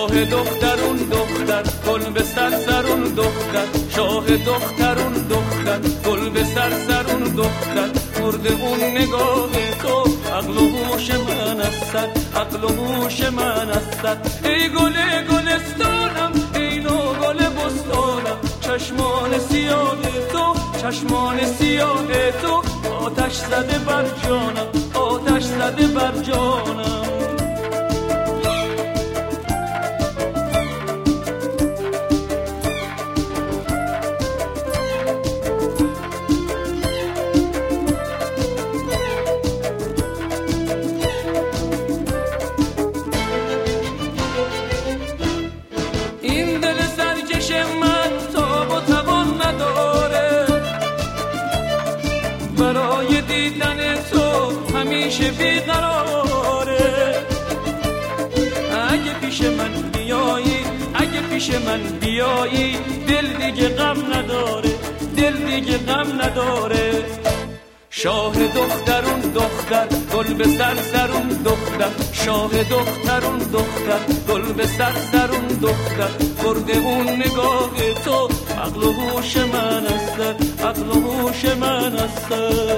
شاه دخترون دختر گل به سرسرون دختر شاه دخترون دختر گل به سرسرون دختر مرده اون نگاه تو عقل و هوش من است عقل و هوش من است ای گل گلستانم ای نو گل بستانم چشمان سیاه تو چشمان سیاه تو آتش زده بر جانم آتش زده بر جانم برای دیدن تو همیشه بیقراره اگه پیش من بیایی اگه پیش من بیایی دل دیگه غم نداره دل دیگه غم نداره شاه دخترون دختر گل به سرسرون دختر شاه دخترون دختر گل به سرسرون دختر برده اون نگاه تو عقل و هوش من است عقل و هوش من است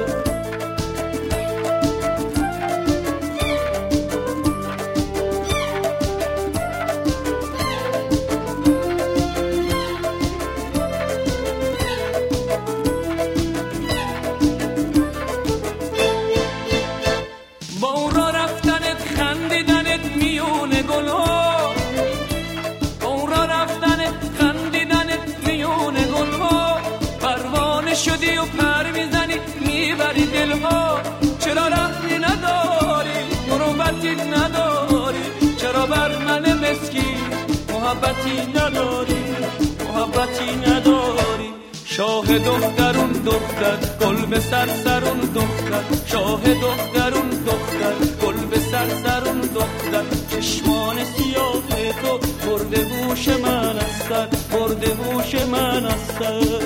شدی و پر میزنی میبری دلها چرا رحمی نداری مروتی نداری چرا بر من مسکین محبتی نداری محبتی نداری شاه دخترون دختر گل به سرسرون دختر شاه دخترون دختر گل به سرسرون دختر چشمان سیاه تو برده هوش من است برده هوش من است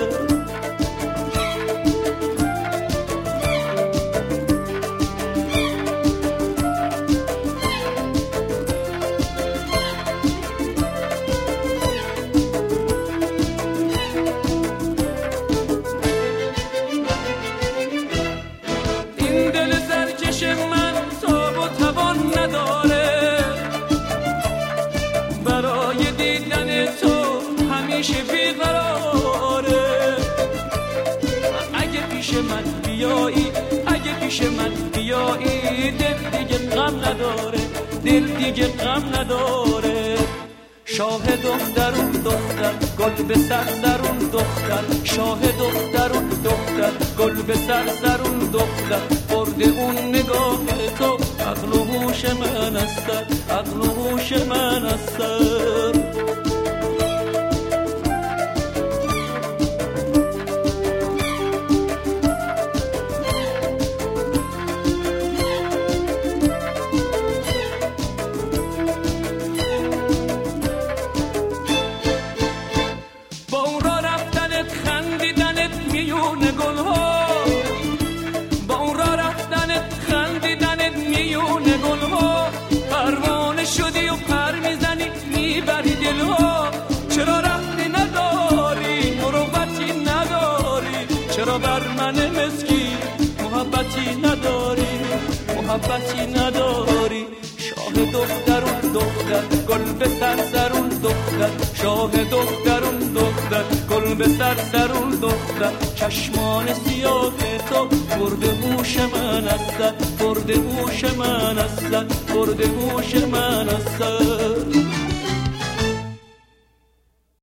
برای دیدن تو همیشه بیقراره اگه پیش من بیایی اگه پیش من بیایی دل دیگه غم نداره دل دیگه غم نداره شاه دخترون دختر گل به سرسرون دختر شاه دخترون دختر گل به سرسرون دختر برده اون نگاه تو عقل و هوش من است عقل و هوش من است شدی و پر میزنی میبری دلها چرا رحمی نداری مروتی نداری چرا بر من مسکین محبتی نداری محبتی نداری شاه دخترون دختر گل به سرسرون دختر شاه دخترون دختر گل به سرسرون دختر چشمان سیاه تو برده هوش من است برده هوش من است برده هوش من است